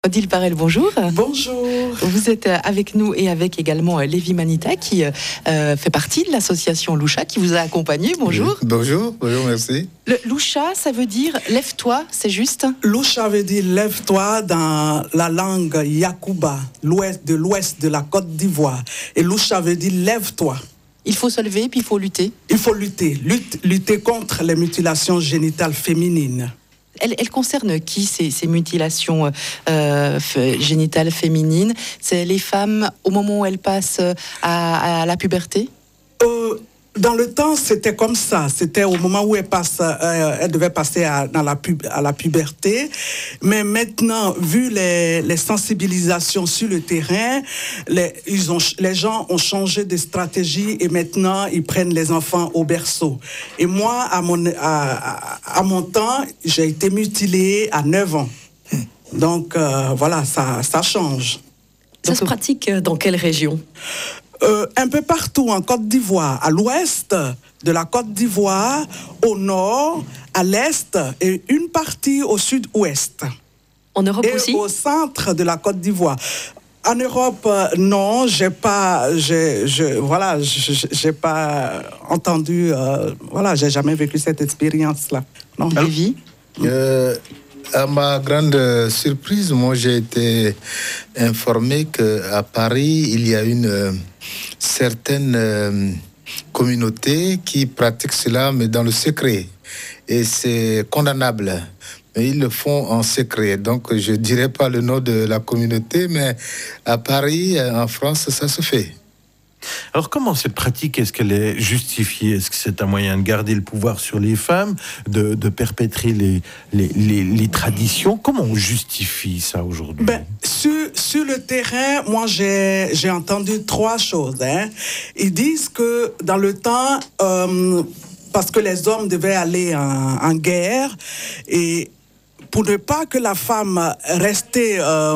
Odile Parel, bonjour. Bonjour. Vous êtes avec nous et avec également Lévi Manita qui fait partie de l'association Loucha qui vous a accompagné. Bonjour. Oui, bonjour, merci. Le Loucha, ça veut dire lève-toi, c'est juste? Loucha veut dire lève-toi dans la langue Yakuba, de l'ouest de la Côte d'Ivoire. Et Loucha veut dire lève-toi. Il faut se lever, puis il faut lutter. Il faut lutter contre les mutilations génitales féminines. Elles concernent qui, ces mutilations génitales féminines? C'est les femmes au moment où elles passent à la puberté? Dans le temps, c'était comme ça. C'était au moment où elle devait passer à la puberté. Mais maintenant, vu les sensibilisations sur le terrain, les gens ont changé de stratégie et maintenant, ils prennent les enfants au berceau. Et moi, à mon temps, j'ai été mutilée à 9 ans. Donc, voilà, ça change. Ça se pratique dans quelle région ? Un peu partout en Côte d'Ivoire, à l'ouest de la Côte d'Ivoire, au nord, à l'est et une partie au sud-ouest. En Europe et aussi ? Au centre de la Côte d'Ivoire. En Europe, non, j'ai pas entendu, j'ai jamais vécu cette expérience-là. Non. Lévi ? À ma grande surprise, moi j'ai été informé qu'à Paris, il y a une certaine communauté qui pratique cela, mais dans le secret. Et c'est condamnable. Mais ils le font en secret. Donc je ne dirais pas le nom de la communauté, mais à Paris, en France, ça se fait. Alors comment cette pratique, est-ce qu'elle est justifiée? Est-ce que c'est un moyen de garder le pouvoir sur les femmes, de perpétrer les traditions? Comment on justifie ça aujourd'hui? Sur le terrain, moi j'ai entendu 3 choses. Ils disent que dans le temps, parce que les hommes devaient aller en guerre, et pour ne pas que la femme restait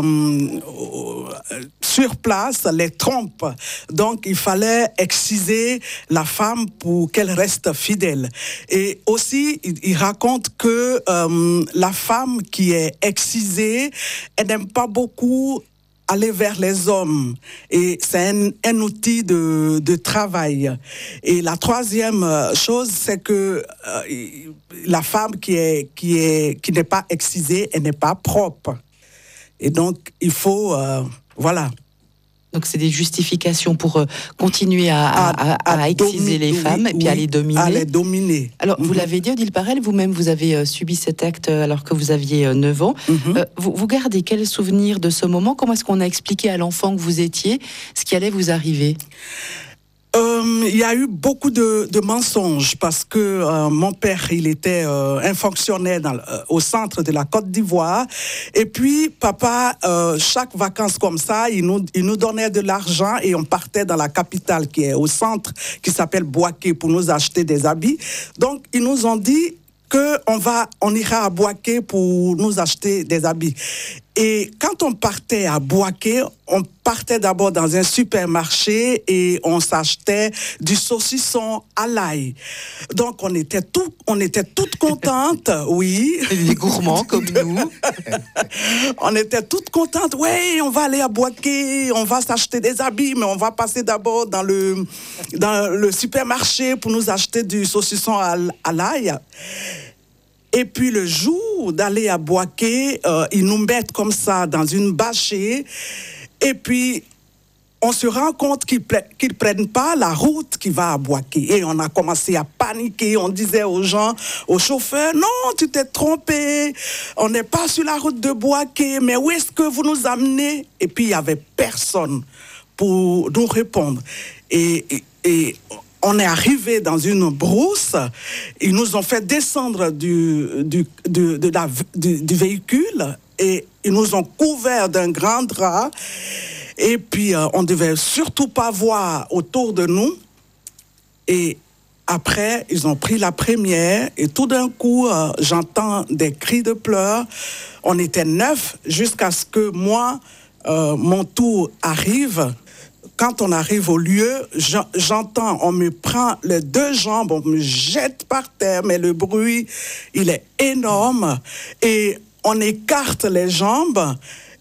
sur place, les trompe. Donc, il fallait exciser la femme pour qu'elle reste fidèle. Et aussi, il raconte que la femme qui est excisée, elle n'aime pas beaucoup aller vers les hommes, et c'est un outil de travail. Et la 3e chose, c'est que la femme qui n'est pas excisée, elle n'est pas propre. Et donc, il faut, voilà. Donc, c'est des justifications pour continuer à exciser les femmes et puis à les dominer. À les dominer. Alors, vous l'avez dit, Odile Parel, vous-même, vous avez subi cet acte alors que vous aviez 9 ans. Vous gardez quel souvenir de ce moment? Comment est-ce qu'on a expliqué à l'enfant que vous étiez ce qui allait vous arriver? Il y a eu beaucoup de mensonges parce que mon père, il était un fonctionnaire au centre de la Côte d'Ivoire. Et puis, papa, chaque vacances comme ça, il nous donnait de l'argent et on partait dans la capitale qui est au centre, qui s'appelle Bouaké, pour nous acheter des habits. Donc, ils nous ont dit qu'on ira à Bouaké pour nous acheter des habits. Et quand on partait à Bouaké, on partait d'abord dans un supermarché et on s'achetait du saucisson à l'ail. Donc on était toutes contentes, oui. Des gourmands comme nous. On était toutes contentes. Oui, on va aller à Bouaké, on va s'acheter des habits, mais on va passer d'abord dans le supermarché pour nous acheter du saucisson à l'ail. Et puis le jour d'aller à Bouaké, ils nous mettent comme ça dans une bâchée. Et puis, on se rend compte qu'ils ne prennent pas la route qui va à Bouaké. Et on a commencé à paniquer. On disait aux gens, aux chauffeurs, non, tu t'es trompé. On n'est pas sur la route de Bouaké. Mais où est-ce que vous nous amenez? Et puis, il n'y avait personne pour nous répondre. Et on est arrivé dans une brousse, ils nous ont fait descendre du véhicule et ils nous ont couverts d'un grand drap. Et puis, on ne devait surtout pas voir autour de nous. Et après, ils ont pris la première et tout d'un coup, j'entends des cris de pleurs. On était 9 jusqu'à ce que moi, mon tour arrive. Quand on arrive au lieu, j'entends, on me prend les 2 jambes, on me jette par terre, mais le bruit, il est énorme. Et on écarte les jambes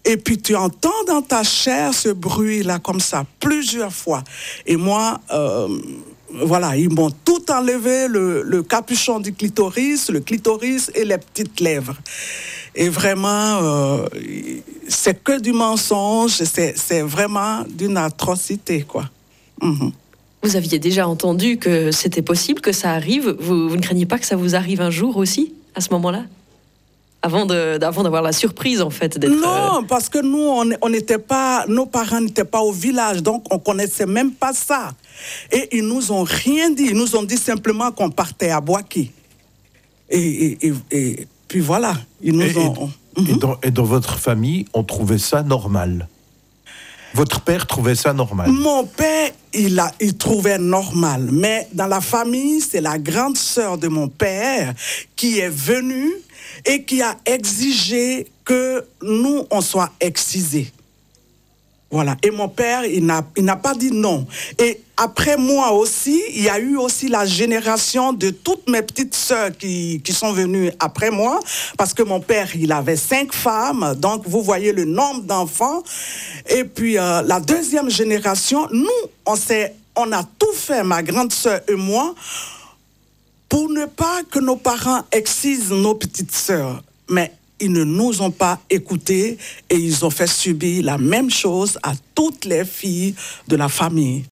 Et puis tu entends dans ta chair ce bruit-là comme ça, plusieurs fois. Et moi, voilà, ils m'ont tout enlevé, le capuchon du clitoris, le clitoris et les petites lèvres. Et vraiment, c'est que du mensonge, c'est vraiment d'une atrocité, quoi. Vous aviez déjà entendu que c'était possible que ça arrive. Vous ne craignez pas que ça vous arrive un jour aussi, à ce moment-là ? Avant d'avoir la surprise, en fait, d'être... Non, parce que nous, on n'était pas... Nos parents n'étaient pas au village, donc on ne connaissait même pas ça. Et ils nous ont rien dit. Ils nous ont dit simplement qu'on partait à Boaké. Et puis voilà, ils nous ont... Et dans votre famille, on trouvait ça normal ? Votre père trouvait ça normal? Mon père, il trouvait normal. Mais dans la famille, c'est la grande sœur de mon père qui est venue et qui a exigé que nous, on soit excisés. Voilà. Et mon père, il n'a pas dit non. Et après moi aussi, il y a eu aussi la génération de toutes mes petites sœurs qui sont venues après moi, parce que mon père, il avait 5 femmes, donc vous voyez le nombre d'enfants. Et puis la deuxième génération, nous, on a tout fait, ma grande sœur et moi, pour ne pas que nos parents excisent nos petites sœurs. Mais ils ne nous ont pas écoutés et ils ont fait subir la même chose à toutes les filles de la famille.